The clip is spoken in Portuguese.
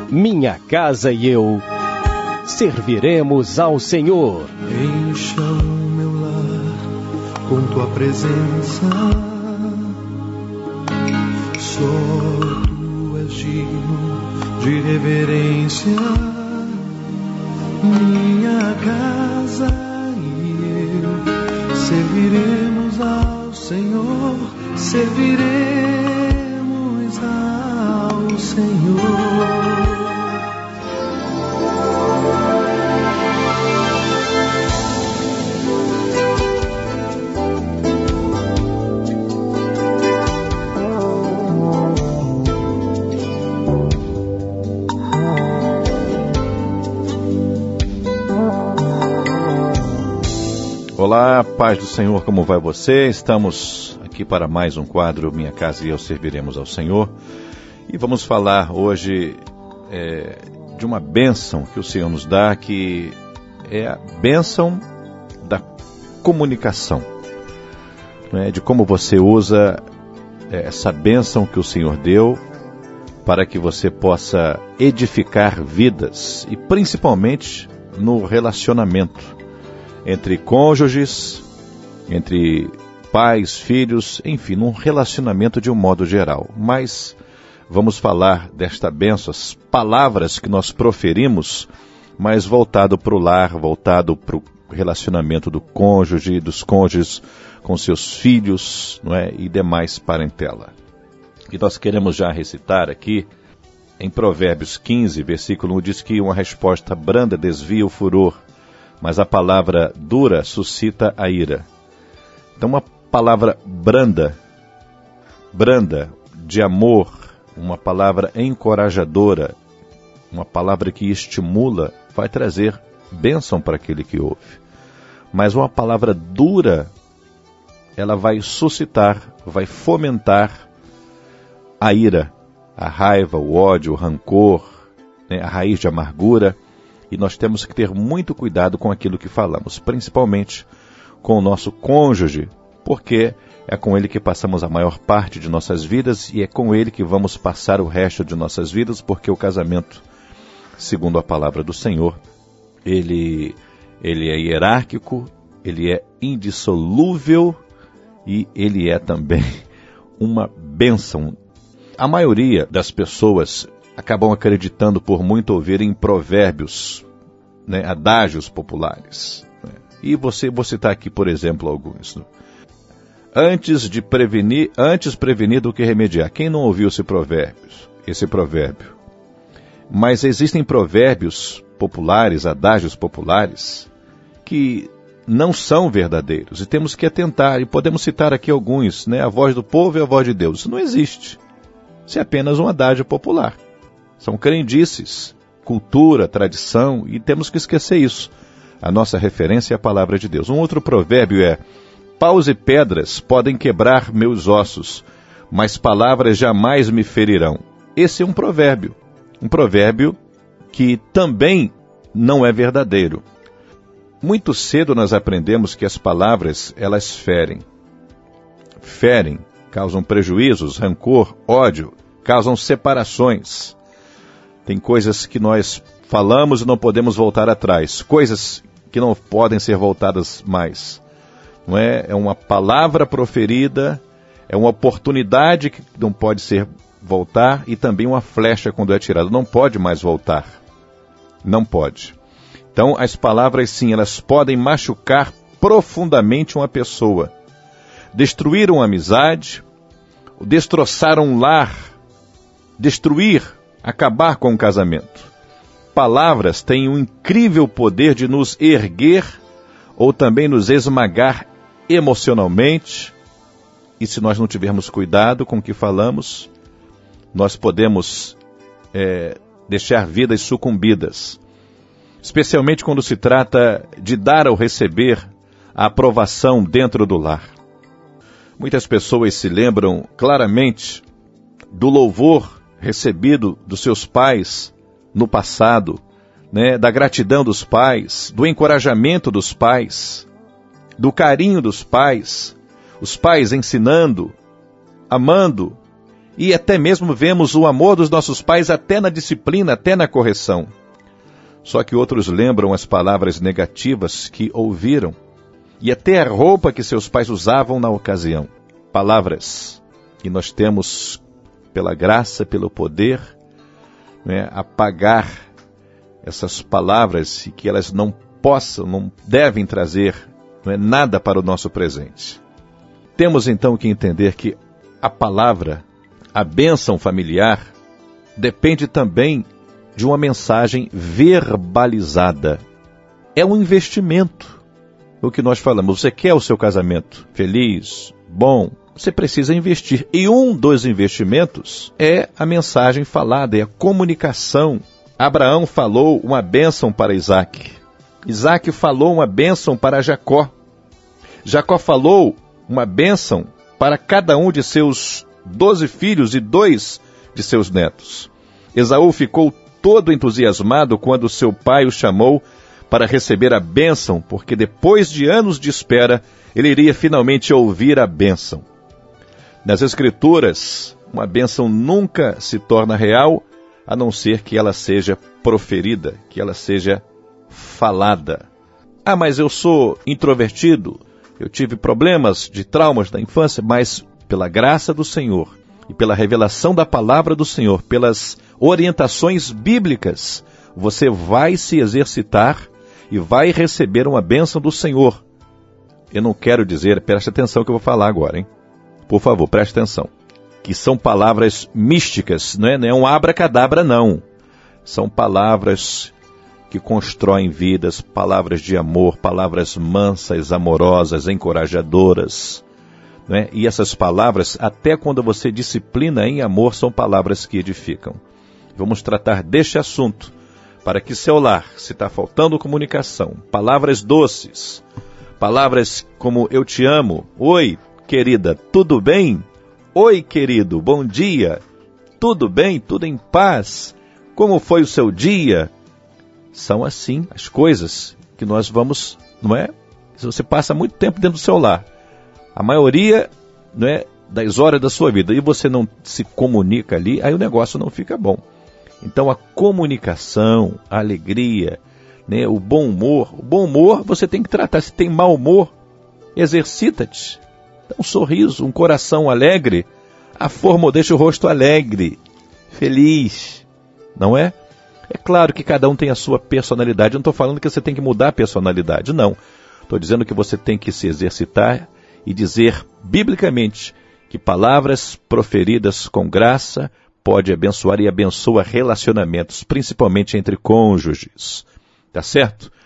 Minha casa e eu serviremos ao Senhor. Encha o meu lar com tua presença. Só tu és digno de reverência. Minha casa e eu serviremos ao Senhor. Serviremos ao Senhor. Olá, paz do Senhor, como vai você? Estamos aqui para mais um quadro, Minha Casa e Eu Serviremos ao Senhor. E vamos falar hoje de uma bênção que o Senhor nos dá, que é a bênção da comunicação. De como você usa essa bênção que o Senhor deu para que você possa edificar vidas e principalmente no relacionamento entre cônjuges, entre pais, filhos, enfim, num relacionamento de um modo geral. Mas vamos falar desta bênção, as palavras que nós proferimos, mas voltado para o lar, voltado para o relacionamento do cônjuge, dos cônjuges com seus filhos, não é? E demais parentela. E nós queremos já recitar aqui, em Provérbios 15, versículo 1, diz que uma resposta branda desvia o furor, mas a palavra dura suscita a ira. Então uma palavra branda, de amor, uma palavra encorajadora, uma palavra que estimula, vai trazer bênção para aquele que ouve. Mas uma palavra dura, ela vai suscitar, vai fomentar a ira, a raiva, o ódio, o rancor, a raiz de amargura. E nós temos que ter muito cuidado com aquilo que falamos, principalmente com o nosso cônjuge, porque é com ele que passamos a maior parte de nossas vidas e é com ele que vamos passar o resto de nossas vidas, porque o casamento, segundo a palavra do Senhor, ele é hierárquico, ele é indissolúvel e ele é também uma bênção. A maioria das pessoas acabam acreditando por muito ouvir em provérbios, adágios populares. E vou citar aqui, por exemplo, alguns. Antes prevenir do que remediar. Quem não ouviu esse provérbio? Mas existem provérbios populares, adágios populares, que não são verdadeiros. E temos que atentar, e podemos citar aqui alguns, A voz do povo e a voz de Deus. Isso não existe. Isso é apenas um adágio popular. São crendices, cultura, tradição, e temos que esquecer isso. A nossa referência é a palavra de Deus. Um outro provérbio é: paus e pedras podem quebrar meus ossos, mas palavras jamais me ferirão. Esse é um provérbio que também não é verdadeiro. Muito cedo nós aprendemos que as palavras, elas ferem, causam prejuízos, rancor, ódio, causam separações. Tem coisas que nós falamos e não podemos voltar atrás. Coisas que não podem ser voltadas mais. Não é? É uma palavra proferida, é uma oportunidade que não pode ser voltar e também uma flecha quando é atirada. Não pode mais voltar. Não pode. Então as palavras sim, elas podem machucar profundamente uma pessoa. Destruir uma amizade, destroçar um lar, acabar com o casamento. Palavras têm um incrível poder de nos erguer ou também nos esmagar emocionalmente. E se nós não tivermos cuidado com o que falamos, nós podemos deixar vidas sucumbidas. Especialmente quando se trata de dar ou receber a aprovação dentro do lar. Muitas pessoas se lembram claramente do louvor recebido dos seus pais no passado, da gratidão dos pais, do encorajamento dos pais, do carinho dos pais, os pais ensinando, amando E até mesmo vemos o amor dos nossos pais até na disciplina, até na correção. Só que outros lembram as palavras negativas que ouviram e até a roupa que seus pais usavam na ocasião. Palavras que nós temos, pela graça, pelo poder, apagar essas palavras e que elas não devem trazer nada para o nosso presente. Temos então que entender que a palavra, a bênção familiar, depende também de uma mensagem verbalizada. É um investimento. O que nós falamos, você quer o seu casamento feliz, bom, você precisa investir. E um dos investimentos é a mensagem falada, é a comunicação. Abraão falou uma bênção para Isaac. Isaac falou uma bênção para Jacó. Jacó falou uma bênção para cada um de seus 12 filhos e 2 de seus netos. Esaú ficou todo entusiasmado quando seu pai o chamou para receber a bênção, porque depois de anos de espera, ele iria finalmente ouvir a bênção. Nas Escrituras, uma bênção nunca se torna real, a não ser que ela seja proferida, que ela seja falada. Ah, mas eu sou introvertido, eu tive problemas de traumas da infância, mas pela graça do Senhor e pela revelação da palavra do Senhor, pelas orientações bíblicas, você vai se exercitar e vai receber uma bênção do Senhor. Eu não quero dizer, preste atenção que eu vou falar agora, hein? Por favor, preste atenção. Que são palavras místicas, não é um abracadabra, não. São palavras que constroem vidas, palavras de amor, palavras mansas, amorosas, encorajadoras. Não é? E essas palavras, até quando você disciplina em amor, são palavras que edificam. Vamos tratar deste assunto, para que seu lar, se está faltando comunicação, palavras doces, palavras como eu te amo, oi, querida, tudo bem? Oi, querido, bom dia, tudo bem, tudo em paz, como foi o seu dia? São assim as coisas que nós vamos, não é? Se você passa muito tempo dentro do seu lar, a maioria, não é, das horas da sua vida, e você não se comunica ali, aí o negócio não fica bom. Então a comunicação, a alegria, né, o bom humor você tem que tratar. Se tem mau humor, exercita-te. Dá um sorriso, um coração alegre, deixa o rosto alegre, feliz, não é? É claro que cada um tem a sua personalidade, eu não estou falando que você tem que mudar a personalidade, não. Estou dizendo que você tem que se exercitar e dizer biblicamente que palavras proferidas com graça pode abençoar e abençoa relacionamentos, principalmente entre cônjuges. Tá certo?